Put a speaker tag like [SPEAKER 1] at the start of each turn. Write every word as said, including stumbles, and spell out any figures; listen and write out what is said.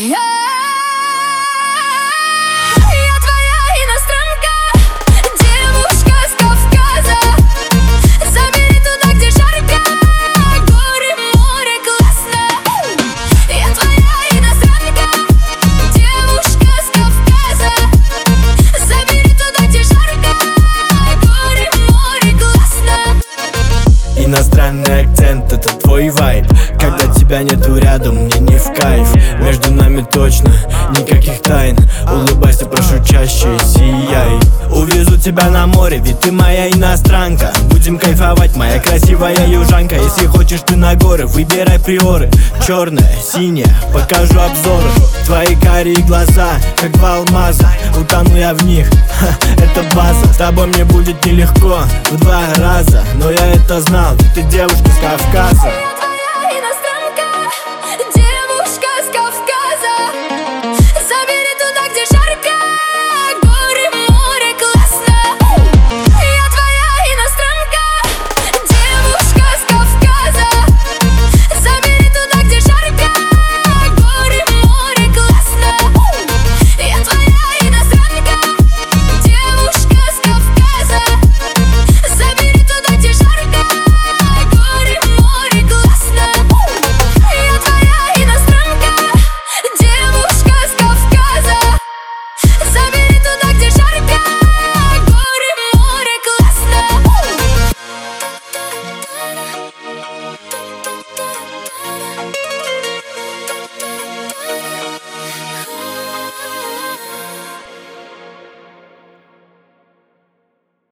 [SPEAKER 1] Я, я твоя иностранка, девушка с Кавказа. Забери туда, где жарко, горы, море, классно. Я твоя иностранка, девушка с Кавказа. Забери туда, где жарко, горы, море, классно.
[SPEAKER 2] Иностранный акцент — это твой вайб. Когда тебя нету рядом, мне не в кайф. Между нами точно никаких тайн. Улыбайся, прошу, чаще сияй. Увезу тебя на море, ведь ты моя иностранка. Будем кайфовать, моя красивая южанка. Если хочешь ты на горы, выбирай приоры. Черная, синяя, покажу обзоры. Твои карие глаза, как два алмаза. Утону я в них, ха, это база. С тобой мне будет нелегко в два раза, но я это знал, ты девушка с Кавказа.
[SPEAKER 1] Я твоя иностранка.